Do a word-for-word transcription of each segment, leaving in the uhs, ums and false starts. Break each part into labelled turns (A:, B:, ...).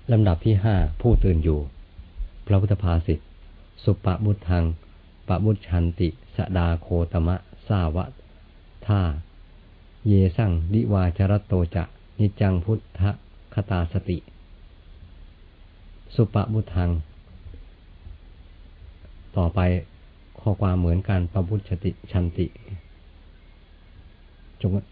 A: ลำดับที่ห้าผู้ตื่นอยู่พระพุทธภาษิตสุปบุทังปบุชันติสดาโคตมะสาวะท่าเยสั่งดิวาจรโตจะนิจังพุทธคตาสติสุปบุทังต่อไปข้อความเหมือนกันปบุชติชันติจง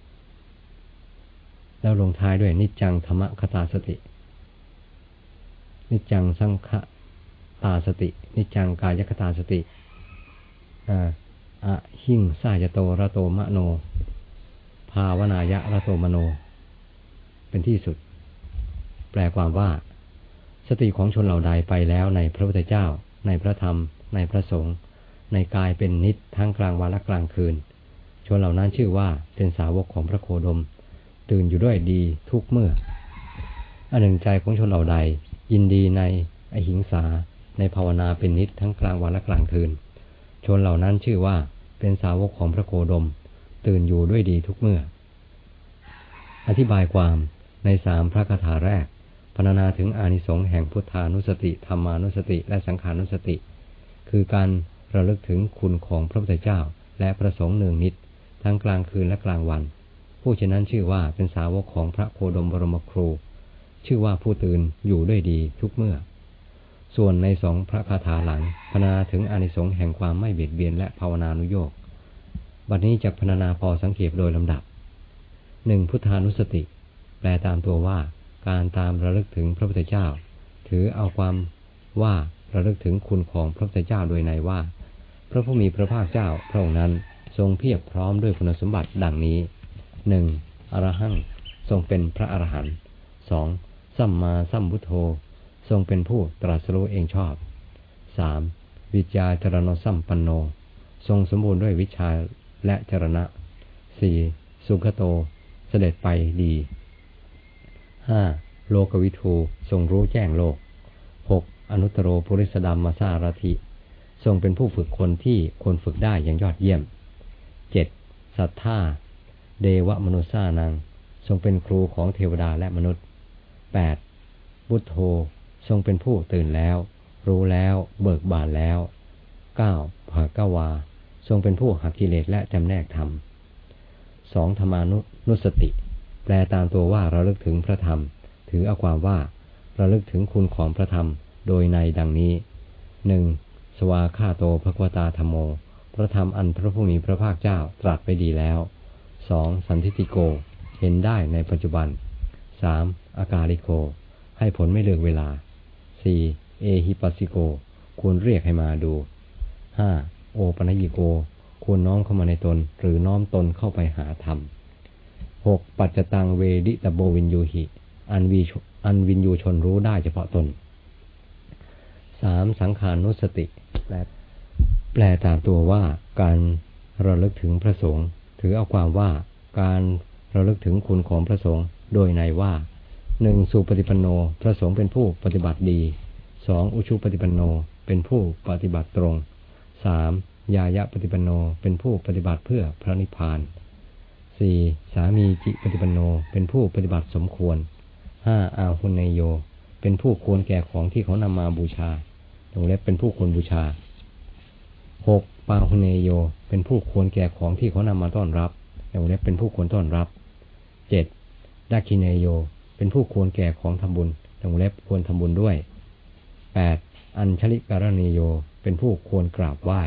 A: แล้วลงท้ายด้วยนิจังธรรมคตาสตินิจังสังฆตาสตินิจังกายคตาสติอ่าอะหิงสายโตระโตมโนภาวนายะระโตมโนเป็นที่สุดแปลความว่าสติของชนเหล่าใดไปแล้วในพระพุทธเจ้าในพระธรรมในพระสงฆ์ในกายเป็นนิจทั้งกลางวันและกลางคืนชนเหล่านั้นชื่อว่าเป็นสาวกของพระโคดมตื่นอยู่ด้วยดีทุกเมื่ออันหนึ่งใจของชนเหล่าใดยินดีในอหิงสาในภาวนาเป็นนิจทั้งกลางวันและกลางคืนชนเหล่านั้นชื่อว่าเป็นสาวกของพระโคดมตื่นอยู่ด้วยดีทุกเมื่ออธิบายความในสามพระคาถาแรกพรรณนาถึงอานิสงส์แห่งพุทธานุสติธรรมานุสติและสังขานุสติคือการระลึกถึงคุณของพระพุทธเจ้าและพระสงฆ์เนืองนิจทั้งกลางคืนและกลางวันผู้ฉะนั้นชื่อว่าเป็นสาวกของพระโคดมบรมครูชื่อว่าผู้ตื่นอยู่ด้วยดีทุกเมื่อส่วนในสองพระคาถาหลังพรรณนาถึงอานิสงส์แห่งความไม่เบียดเบียนและภาวนานุโยคบัดนี้จะพรรณนาพอสังเขปโดยลำดับหนึ่งพุทธานุสติแปลตามตัวว่าการตามระลึกถึงพระพุทธเจ้าถือเอาความว่าระลึกถึงคุณของพระพุทธเจ้าโดยในว่าพระผู้มีพระภาคเจ้าพระองค์นั้นทรงเพียบพร้อมด้วยคุณสมบัติดังนี้หนึ่งอรหังทรงเป็นพระอรหันต์สองสัมมาสัมพุทโธทรงเป็นผู้ตรัสรู้เองชอบสามวิจยาจรณสัมปันโนทรงสมบูรณ์ด้วยวิชาและจรณะสี่สุขโตเสด็จไปดีห้าโลกวิทูทรงรู้แจ้งโลกหกอนุตตโรปุริสดัมมาสารถิทรงเป็นผู้ฝึกคนที่คนฝึกได้อย่างยอดเยี่ยมเจ็ดสัทธาเดวมนุสานังทรงเป็นครูของเทวดาและมนุษย์แปดพุทโธทรงเป็นผู้ตื่นแล้วรู้แล้วเบิกบานแล้วเก้าภากวาทรงเป็นผู้หักกิเลสและจำแนกธรรมสองธรรมานุสติแปลตามตัวว่าระลึกถึงพระธรรมถือเอาความว่าระลึกถึงคุณของพระธรรมโดยในดังนี้หนึ่งสวาคาโตภควตาธัมโมพระธรรมอันพระผู้มีพระภาคเจ้าตรัสไปดีแล้วสองสันทิติโกเห็นได้ในปัจจุบันสามอากาลิโกให้ผลไม่เลือกเวลาสี่เอหิปัสสิโกควรเรียกให้มาดูห้าโอปัญญิโกควรน้อมเข้ามาในตนหรือน้อมตนเข้าไปหาธรรมหกปัจจตังเวดิตโบวินยูหิอันวีอันวินยูชนรู้ได้เฉพาะตนสามสังขานุสติแปลแปลตามตัวว่าการระลึกถึงพระสงฆ์ถือเอาความว่าการระลึกถึงคุณของพระสงฆ์โดยในว่าหนึ่งสุปฏิปันโนพระสงฆ์เป็นผู้ปฏิบัติดีสองอุชุปฏิปันโนเป็นผู้ปฏิบัติตรงสามยายะปฏิปันโนเป็นผู้ปฏิบัติเพื่อพระนิพพานสี่สามีจิปฏิปันโนเป็นผู้ปฏิบัติสมควรห้าอาหุนเนโยเป็นผู้ควรแก่ของที่เขานำมาบูชาตรงเล็บเป็นผู้ควรบูชาหกปาหุนเนโยเป็นผู้ควรแก่ของที่เขานำมาต้อนรับตรงเล็บเป็นผู้ควรต้อนรับเจ็ดดักขิเนโยเป็นผู้ควรแก่ของทำบุญตรงเล็บควรทำบุญด้วยแปดอัญชลิการเนโยเป็นผู้ควรกราบไหว้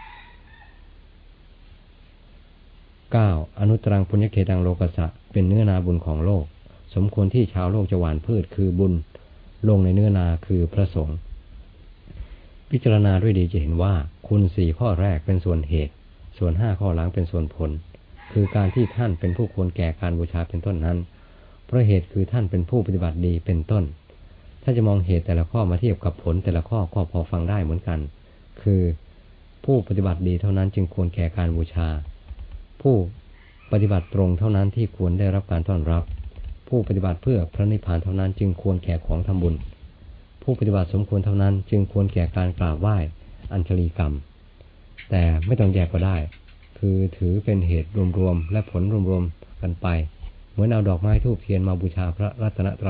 A: เก้าอนุตรังปุญญเขตังโลกัสสะเป็นเนื้อนาบุญของโลกสมควรที่ชาวโลกจะหว่านพืชคือบุญลงในเนื้อนาคือพระสงฆ์พิจารณาด้วยดีจะเห็นว่าคุณสี่ข้อแรกเป็นส่วนเหตุส่วนห้าข้อหลังเป็นส่วนผลคือการที่ท่านเป็นผู้ควรแก่การบูชาเป็นต้นนั้นเพราะเหตุคือท่านเป็นผู้ปฏิบัติดีเป็นต้นถ้าจะมองเหตุแต่ละข้อมาเทียบกับผลแต่ละข้อก็พอฟังได้เหมือนกันคือผู้ปฏิบัติดีเท่านั้นจึงควรแก่การบูชาผู้ปฏิบัติตรงเท่านั้นที่ควรได้รับการต้อนรับผู้ปฏิบัติเพื่อพระนิพพานเท่านั้นจึงควรแก่ของทำบุญผู้ปฏิบัติสมควรเท่านั้นจึงควรแก่การกราบไหว้อัญชลีกรรมแต่ไม่ต้องแยกก็ได้คือถือเป็นเหตุรวมๆและผลรวมๆกันไปเหมือนเอาดอกไม้ธูปเทียนมาบูชาพระรัตนตรัย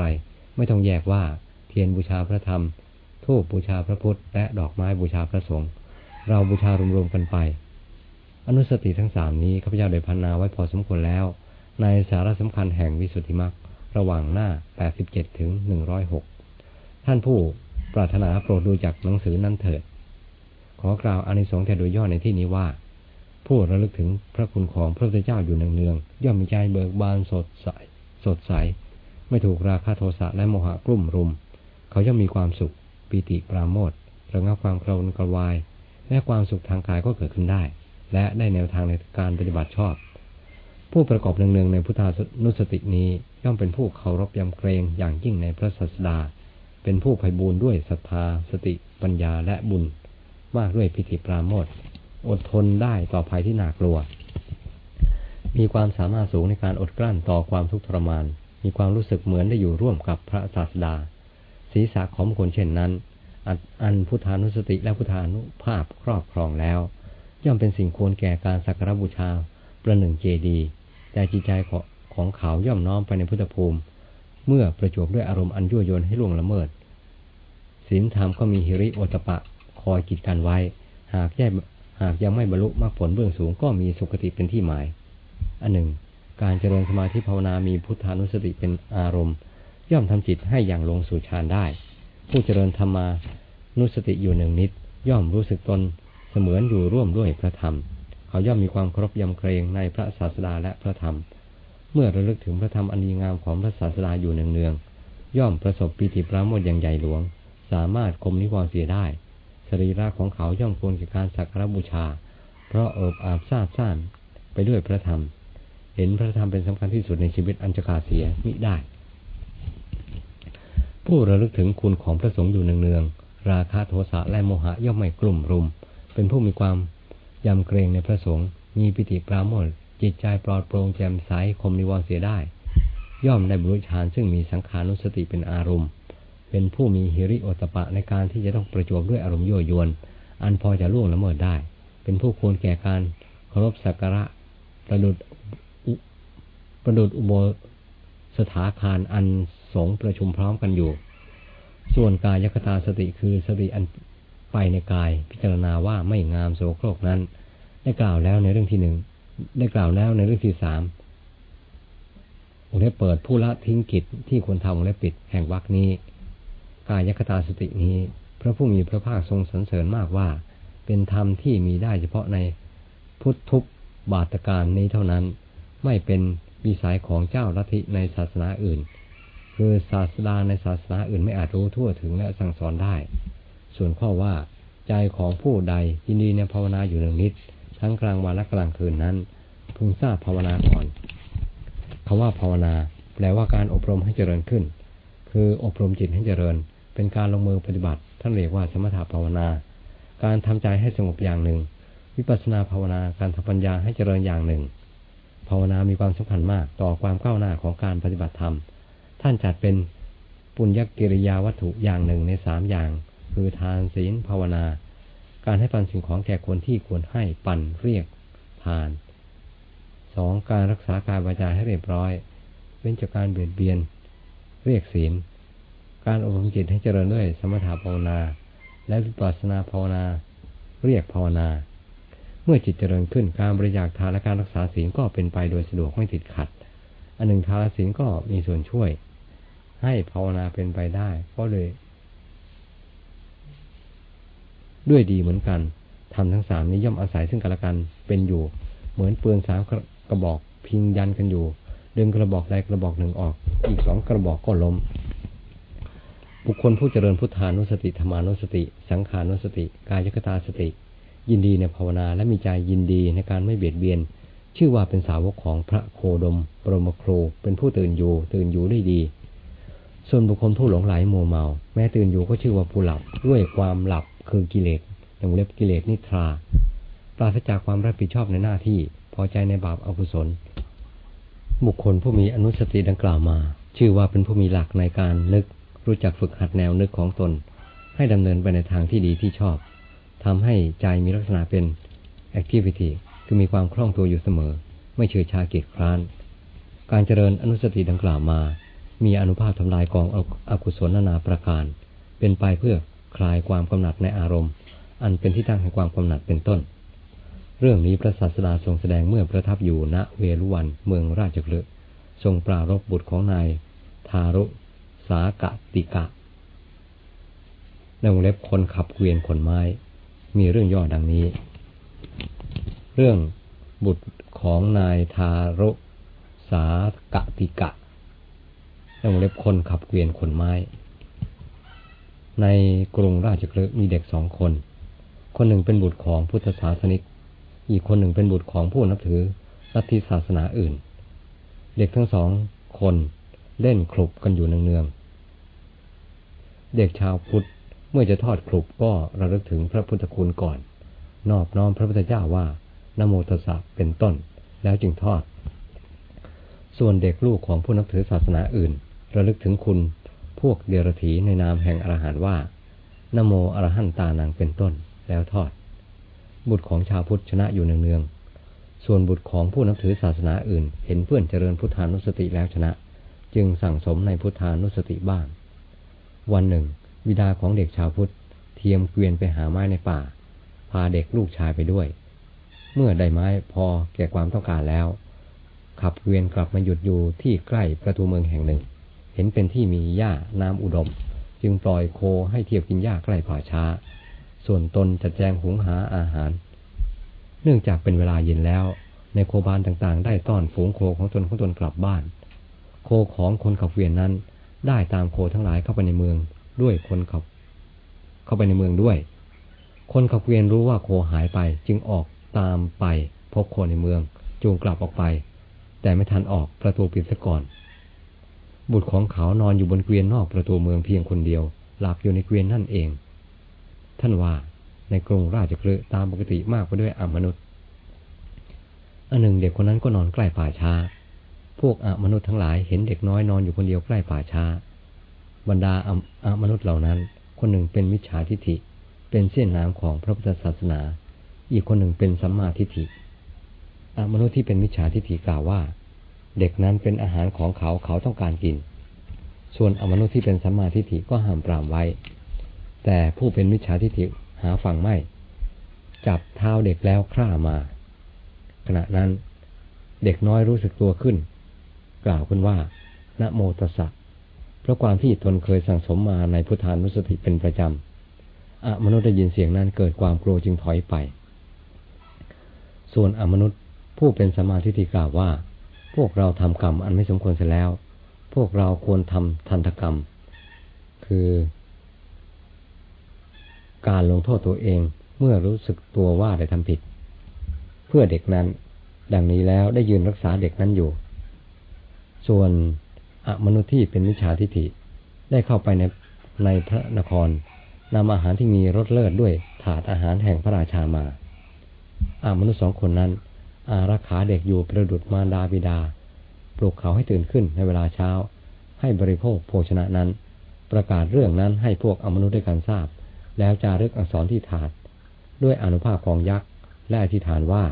A: ไม่ต้องแยกว่าเทียนบูชาพระธรรมธูปบูชาพระพุทธและดอกไม้บูชาพระสงฆ์เราบูชารวมๆกันไปอนุสติทั้งสามนี้ข้าพเจ้าได้พรรณนาไว้พอสมควรแล้วในสาระสำคัญแห่งวิสุทธิมรรคระหว่างหน้าแปดสิบเจ็ดถึงหนึ่งร้อยหกท่านผู้ปรารถนาโปรดดูจากหนังสือนั้นเถิดขอกล่าวอานิสงส์แต่โดยย่อในที่นี้ว่าผู้ระลึกถึงพระคุณของพระพุทธเจ้าอยู่เนืองๆย่อมมีใจเบิกบานสดใสสดใสไม่ถูกราคะโทสะและโมหะกลุ่มรุมเขาย่อมมีความสุขปีติปราโมทย์ระงับความกระวนกระวายและความสุขทางกายก็เกิดขึ้นได้และได้แนวทางในการปฏิบัติชอบผู้ประกอบเนืองๆในพุทธานุสตินี้ย่อมเป็นผู้เคารพยำเกรงอย่างยิ่งในพระศาสดาเป็นผู้ไพบูลย์ด้วยศรัทธาสติปัญญาและบุญมากด้วยปิติปราโมทย์อดทนได้ต่อภัยที่น่ากลัวมีความสามารถสูงในการอดกลั้นต่อความทุกข์ทรมานมีความรู้สึกเหมือนได้อยู่ร่วมกับพระศาสดาศีรษะของคนเช่นนั้นอันพุทธานุสติและพุทธานุภาพครอบครองแล้วย่อมเป็นสิ่งควรแก่การสักการบูชาประหนึ่งเจดีย์แต่จิตใจของเขาย่อมน้อมไปในพุทธภูมิเมื่อประจวบด้วยอารมณ์อันยั่วยวนให้ล่วงละเมิดศีลธรรมก็มีหิริโอตปะคอยกีดกันไว้หากยังหากยังไม่บรรลุมรรคผลเบื้องสูงก็มีสุคติเป็นที่หมายอันหนึ่งการเจริญสมาธิภาวนามีพุทธานุสติเป็นอารมณ์ย่อมทำจิตให้อย่างลงสู่ฌานได้ผู้เจริญธรรมานุสติอยู่หนึ่งนิดย่อมรู้สึกตนเสมือนอยู่ร่วมด้วยพระธรรมเขาย่อมมีความเคารพยำเกรงในพระศาสดาและพระธรรมเมื่อระลึกถึงพระธรรมอันดีงามของพระศาสดาอยู่เนืองๆย่อมประสบปีติปราโมทย์อย่างใหญ่หลวงสามารถข่มนิวรณ์เสียได้สรีระของเขาย่อมควรแก่การสักการบูชาเพราะเอิบอาบซาบซ่านไปด้วยพระธรรมเห็นพระธรรมเป็นสำคัญที่สุดในชีวิตอันจะขาดเสียมิได้ผู้ระลึกถึงคุณของพระสงฆ์อยู่เนืองๆราคะโทสะและโมหะย่อมไม่กลุ่มรุมเป็นผู้มีความยำเกรงในพระสงฆ์มีปิติปราโมทย์จิตใจปลอดโปร่งแจ่มใสข่มนิวรณ์เสียได้ย่อมได้บรรลุฌานซึ่งมีสังขานุสติเป็นอารมณ์เป็นผู้มีหิริโอตปะในการที่จะต้องประจวบด้วยอารมณ์ยั่วยวนอันพอจะล่วงละเมิดได้เป็นผู้ควรแก่การเคารพสักการะประดุจประดุจอุโบสถาคารอันสงฆ์ประชุมพร้อมกันอยู่ส่วนกายคตาสติคือสติอันไปในกายพิจารณาว่าไม่งามโสโครกนั้นได้กล่าวแล้วในเรื่องที่หนึ่งได้กล่าวแล้วในเรื่องที่สามวงเล็บเปิดผู้ละทิ้งกิจที่ควรทำวงเล็บปิดแห่งวรรคนี้กายคตาสตินี้พระผู้มีพระภาคทรงสรรเสริญมากว่าเป็นธรรมที่มีได้เฉพาะในพุทธุบาทการนี้เท่านั้นไม่เป็นวิสัยของเจ้าลัทธิในศาสนาอื่นคือศาสดาในศาสนาอื่นไม่อาจรู้ทั่วถึงและสั่งสอนได้ส่วนข้อว่าใจของผู้ใดยินดีในภาวนาอยู่หนึ่งนิดทั้งกลางวันและกลางคืนนั้นพึงทราบภาวนาก่อนคำว่าภาวนาแปลว่าการอบรมให้เจริญขึ้นคืออบรมจิตให้เจริญเป็นการลงมือปฏิบัติท่านเรียกว่าสมถภาวนาการทำใจให้สงบอย่างหนึ่งวิปัสสนาภาวนาการทำปัญญาให้เจริญอย่างหนึ่งภาวนามีความสำคัญมากต่อความก้าวหน้าของการปฏิบัติธรรมท่านจัดเป็นปุญญกิริยาวัตถุอย่างหนึ่งในสามอย่างคือทานศีลภาวนาการให้ปันสิ่งของแก่คนที่ควรให้ปันเรียกทานสองการรักษากายวาจาให้เรียบร้อยเว้นจากการเบียดเบียนเรียกศีลการอบรมจิตให้เจริญด้วยสมถภาวนาและวิปัสสนาภาวนาเรียกภาวนาเมื่อจิตเจริญขึ้นการบริจาคทานและการรักษาศีลก็เป็นไปโดยสะดวกไม่ติดขัดอันหนึ่งทานศีลก็มีส่วนช่วยให้ภาวนาเป็นไปได้ก็เลยด้วยดีเหมือนกันทำทั้งสามนี้ย่อมอาศัยซึ่งกันและกันเป็นอยู่เหมือนปืนสามกระบอกพิงยันกันอยู่ดึงกระบอกใดกระบอกหนึ่งออกอีกสองกระบอกก็ล้มบุคคลผู้เจริญพุทธานุสติธรรมานุสติสังขานุสติกายคตาสติยินดีในภาวนาและมีใจยินดีในการไม่เบียดเบียนชื่อว่าเป็นสาวกของพระโคดมบรมครูเป็นผู้ตื่นอยู่ตื่นอยู่ได้ดีส่วนบุคคลผู้หลงไหลมัวเมาแม้ตื่นอยู่ก็ชื่อว่าผู้หลับด้วยความหลับคือกิเลสอย่างเล็บกิเลสนิทราปราศจากความรับผิดชอบในหน้าที่พอใจในบาปอกุศลบุคคลผู้มีอนุสติดังกล่าวมาชื่อว่าเป็นผู้มีหลักในการนึกรู้จักฝึกหัดแนวนึกของตนให้ดำเนินไปในทางที่ดีที่ชอบทำให้ใจมีลักษณะเป็น activity คือมีความคล่องตัวอยู่เสมอไม่เฉื่อยชาเกียจคร้านการเจริญอนุสติดังกล่าวมามีอานุภาพทำลายกองอกุศลนานาประการเป็นไปเพื่อคลายความกำหนัดในอารมณ์อันเป็นที่ตั้งแห่งความกำหนัดเป็นต้นเรื่องนี้พระศาสดาทรงแสดงเมื่อประทับอยู่ณเวฬุวันเมืองราชคฤห์ทรงปรารภบุตรของนายทารุสากติกะในวงเล็บคนขับเกวียนขนไม้มีเรื่องย่อดังนี้เรื่องบุตรของนายทารุสากติกะในวงเล็บคนขับเกวียนขนไม้ในกรุงราชคฤห์มีเด็กสองคนคนหนึ่งเป็นบุตรของพุทธศาสนิกอีกคนหนึ่งเป็นบุตรของผู้นับถือลัทธิศาสนาอื่นเด็กทั้งสองคนเล่นคลุบกันอยู่เนืองๆเด็กชาวพุทธเมื่อจะทอดคลุบก็ระลึกถึงพระพุทธคุณก่อนนอบน้อมพระพุทธเจ้าว่านะโมตัสสะเป็นต้นแล้วจึงทอดส่วนเด็กลูกของผู้นับถือศาสนาอื่นระลึกถึงคุณพวกเดรัจฉีในนามแห่งอรหันต์ว่านะโมอรหันตานังเป็นต้นแล้วทอดบุตรของชาวพุทธชนะอยู่เนืองๆส่วนบุตรของผู้นับถือศาสนาอื่นเห็นเพื่อนเจริญพุทธานุสติแล้วชนะจึงสั่งสมในพุทธานุสติบ้างวันหนึ่งบิดาของเด็กชาวพุทธเทียมเกวียนไปหาไม้ในป่าพาเด็กลูกชายไปด้วยเมื่อได้ไม้พอแก่ความต้องการแล้วขับเกวียนกลับมาหยุดอยู่ที่ใกล้ประตูเมืองแห่งหนึ่งเห็นเป็นที่มีหญ้าน้ำอุดมจึงปล่อยโคให้เที่ยวกินหญ้าใกล้ป่าช้าส่วนตนจัดแจงหุงหาอาหารเนื่องจากเป็นเวลาเย็นแล้วในโคบานต่างๆได้ต้อนฝูงโคของตนของตนกลับบ้านโคของคนขับเกวียนนั้นได้ตามโคทั้งหลายเข้าไปในเมืองด้วยคนขับเข้าไปในเมืองด้วยคนขับเกวียนรู้ว่าโคหายไปจึงออกตามไปพบโคในเมืองจูงกลับออกไปแต่ไม่ทันออกประตูปิดซะก่อนบุตรของเขานอนอยู่บนเกวียนนอกประตูเมืองเพียงคนเดียวหลับอยู่ในเกวียนนั่นเองท่านว่าในกรุงราชคฤห์ตามปกติมากไปด้วยอมนุษย์อันหนึ่งเด็กคนนั้นก็นอนใกล้ป่าช้าพวกอมนุษย์ทั้งหลายเห็นเด็กน้อยนอนอยู่คนเดียวใกล้ป่าช้าบรรดาอมนุษย์เหล่านั้นคนหนึ่งเป็นมิจฉาทิฏฐิเป็นเส้นน้ำของพระพุทธศาสนาอีกคนหนึ่งเป็นสัมมาทิฏฐิอมนุษย์ที่เป็นมิจฉาทิฏฐิกล่าวว่าเด็กนั้นเป็นอาหารของเขาเขาต้องการกินส่วนอมนุษย์ที่เป็นสัมมาทิฏฐิก็ห้ามปรามไว้แต่ผู้เป็นมิจฉาทิฏฐิหาฟังไม่จับเท้าเด็กแล้วคร่ามาขณะนั้นเด็กน้อยรู้สึกตัวขึ้นกล่าวขึ้นว่านะโมตัสสะเพราะความที่ตนเคยสั่งสมมาในพุทธานุสติเป็นประจำอมนุษย์ได้ยินเสียงนั้นเกิดความกลัวจึงถอยไปส่วนอมนุษย์ผู้เป็นสัมมาทิฏฐิกล่าวว่าพวกเราทำกรรมอันไม่สมควรเสียแล้วพวกเราควรทำทันตกรรมคือการลงโทษตัวเองเมื่อรู้สึกตัวว่าได้ทำผิดเพื่อเด็กนั้นดังนี้แล้วได้ยืนรักษาเด็กนั้นอยู่ส่วนอมนุษย์ที่เป็นมิจฉาทิฏฐิได้เข้าไปในในพระนครนำอาหารที่มีรสเลิศด้วยถาดอาหารแห่งพระราชามาอมนุษย์สองคนนั้นอารักขาเด็กอยู่ประดุจมารดาบิดาปลุกเขาให้ตื่นขึ้นในเวลาเช้าให้บริโภคโภชนะนั้นประกาศเรื่องนั้นให้พวกอมนุษย์ด้วยกันทราบแล้วจารึกอักษรที่ถาดด้วยอานุภาพของยักษ์และอธิษฐานว่า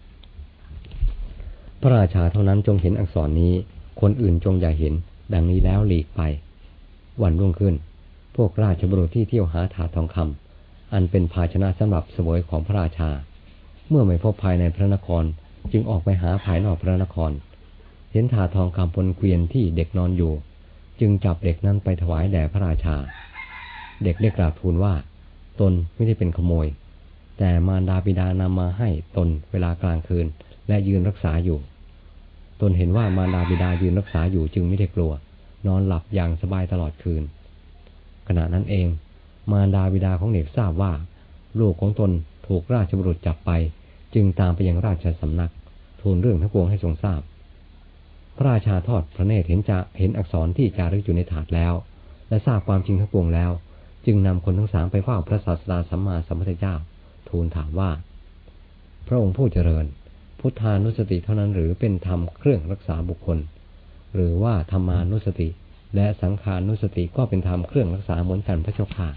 A: พระราชาเท่านั้นจงเห็นอักษรนี้คนอื่นจงอย่าเห็นดังนี้แล้วหลีกไปวันรุ่งขึ้นพวกราชบุรุษที่เที่ยวหาถาดทองคำอันเป็นภาชนะสำหรับเสวยของพระราชาเมื่อไม่พบภายในพระนครจึงออกไปหาภายนอกพระนครเห็นถาดทองคำบนเกวียนที่เด็กนอนอยู่จึงจับเด็กนั้นไปถวายแด่พระราชาเด็กได้กราบทูลว่าตนไม่ได้เป็นขโมยแต่มารดาบิดานำมาให้ตนเวลากลางคืนและยืนรักษาอยู่ตนเห็นว่ามารดาบิดายืนรักษาอยู่จึงไม่ได้กลัวนอนหลับอย่างสบายตลอดคืนขณะนั้นเองมารดาบิดาของเด็กทราบว่าลูกของตนถูกราชบุรุษจับไปจึงตามไปยังราชสำนักทูลเรื่องทั้งปวงให้ทรงทราบพระราชาทอดพระเนตรเห็นจะเห็นอักษรที่จารึกอยู่ในถาดแล้วและทราบความจริงทั้งปวงแล้วจึงนำคนทั้งสามไปเฝ้าพระศาสดาสัมมาสัมพุทธเจ้าทูลถามว่าพระองค์ผู้เจริญพุทธานุสติเท่านั้นหรือเป็นธรรมเครื่องรักษาบุคคลหรือว่าธรรมานุสติและสังขานุสติก็เป็นธรรมเครื่องรักษาเหมือนกันพระเจ้าค่ะ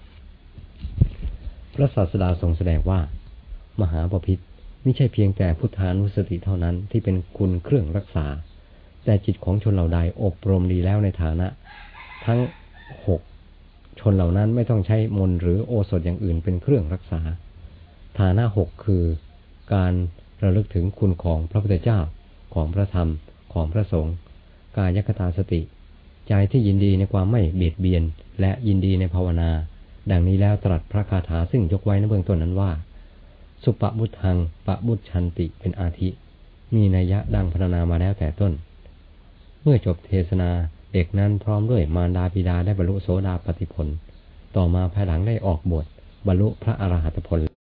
A: พระศาสดาทรงแสดงว่ามหาบพิตรไม่ใช่เพียงแต่พุทธานุสติเท่านั้นที่เป็นคุณเครื่องรักษาแต่จิตของชนเหล่าใดอบรมดีแล้วในฐานะทั้งหกชนเหล่านั้นไม่ต้องใช้มนต์หรือโอสถอย่างอื่นเป็นเครื่องรักษาฐานะหกคือการระลึกถึงคุณของพระพุทธเจ้าของพระธรรมของพระสงฆ์กายคตาสติใจที่ยินดีในความไม่เบียดเบียนและยินดีในภาวนาดังนี้แล้วตรัสพระคาถาซึ่งยกไว้ในเบื้องต้นนั้นว่าสุปบุทังปะบุชันติเป็นอาทิมีนัยยะดังพรรณนามาแล้วแต่ต้นเมื่อจบเทศนาเด็กนั้นพร้อมด้วยมารดาบิดาได้บรรลุโสดาปัตติผลต่อมาภายหลังได้ออกบวชบรรลุพระอรหัตผล